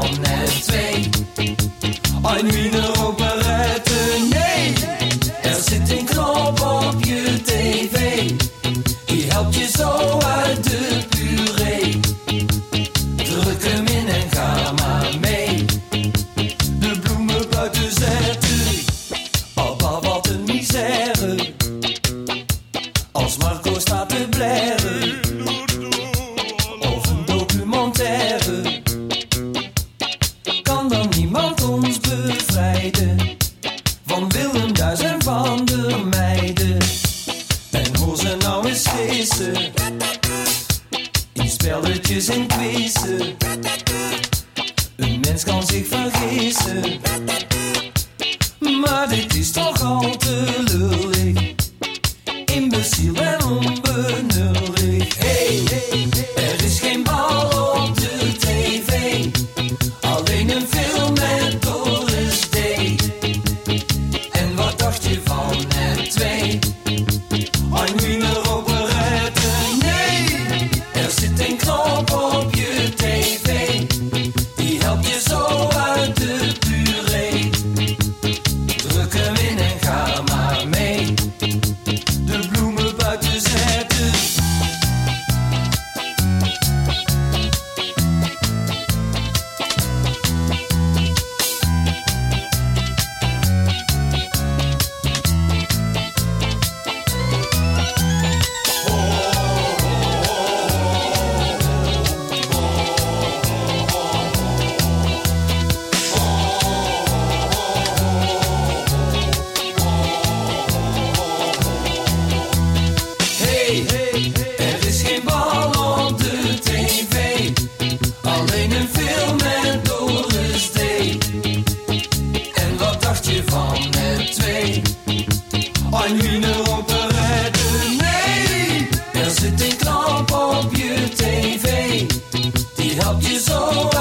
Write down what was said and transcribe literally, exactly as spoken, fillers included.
van net twee. Een wiener operette, nee. Er zit een knop op je tv. Die helpt je zo uit de puree. Druk hem in en ga maar mee. De bloemen buiten zetten. Papa, wat een misère. Als Marco staat te blaren. Of een documentaire. Kan dan niemand ons bevrijden van Willem Duis en van de meiden. En hoor ze nou eens lezen in spelletjes en quizzen. Een mens kan zich vergissen, maar dit is toch al te lullig. Imbeciel en onbenullig. Hey, er is geen bal op de tv. Alleen een film met Doris D. En wat dacht je van net twee? Een wiener operette, nee. Er zit een knop op je tv. Die helpt je zo uit de puree. Druk hem in en ga maar mee. De bloemen buiten zetten. Er is geen bal op de tv. Alleen een film met Doris D. En wat dacht je van net twee? Een wiener operette, nee. Er zit een knop op je tv. Die helpt je zo